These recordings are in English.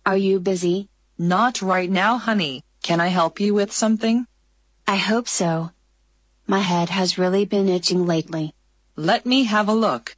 Are you busy? Not right now, honey. Can I help you with something? I hope so. My head has really been itching lately. Let me have a look.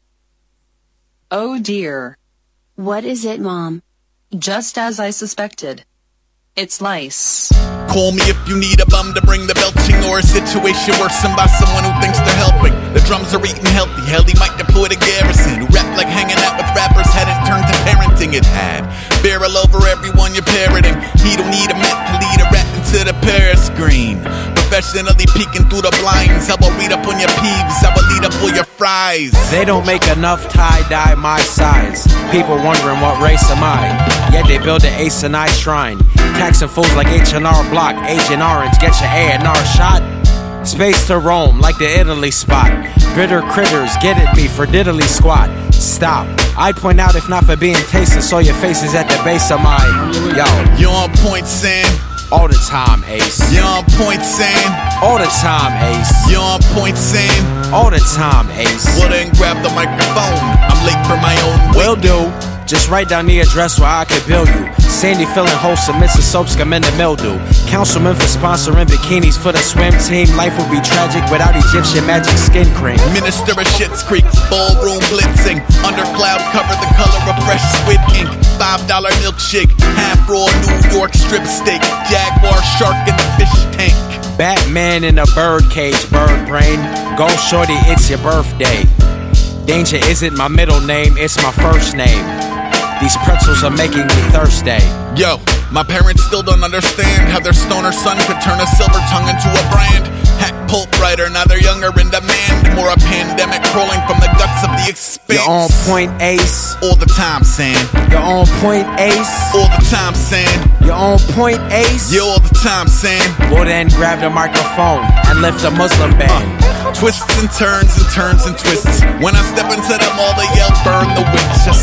Oh dear. What is it, Mom? Just as I suspected. It's lice. Call me if you need a bum to bring the belching, or a situation worsened by someone who thinks they're helping. The drums are eating healthy. Hell, he might deploy to Garrison, who rap like hanging out with rappers hadn't turned to parenting. It had barrel over everyone you're parroting. He don't need a map to lead a rap into the Paris screen. Professionally peeking through the blinds. I will read up on your peeves. I will lead up all your fries. They don't make enough tie-dye my size. People wondering what race am I. Yet they build an Ace and I shrine. Taxing fools like H&R Block. Agent Orange, get your A&R shot. Space to roam like the Italy spot. Bitter critters, get at me for diddly squat. Stop. I'd point out if not for being tasted. Saw your faces at the base of my... Yo. You on point, Sam? All the time, Ace. You on point, Sam? All the time, Ace. You on point, Sam? All the time, Ace. Well then grab the microphone. I'm late for my own Will do. Just write down the address where I could bill you. Sandy feeling wholesome, Mrs. Soaps come in the mildew. Councilman for sponsoring bikinis for the swim team. Life would be tragic without Egyptian magic skin cream. Minister of Schitt's Creek, ballroom blitzing. Under cloud cover, the color of fresh squid ink. $5 milkshake, half raw New York strip steak. Jaguar shark in the fish tank. Batman in a bird cage, bird brain. Go shorty, it's your birthday. Danger isn't my middle name, it's my first name. These pretzels are making me thirsty. Yo, my parents still don't understand how their stoner son could turn a silver tongue into a brand. Hack pulp writer, now they're younger in demand. More a pandemic crawling from the guts of the expanse. You're on point, Ace. All the time, Sam. You're on point, Ace. All the time, Sam. You're on point, Ace. You're all the time, Sam. Well then grab the microphone and lift the Muslim band. Twists and turns and turns and twists. When I step into the mall, they yell, burn the witch.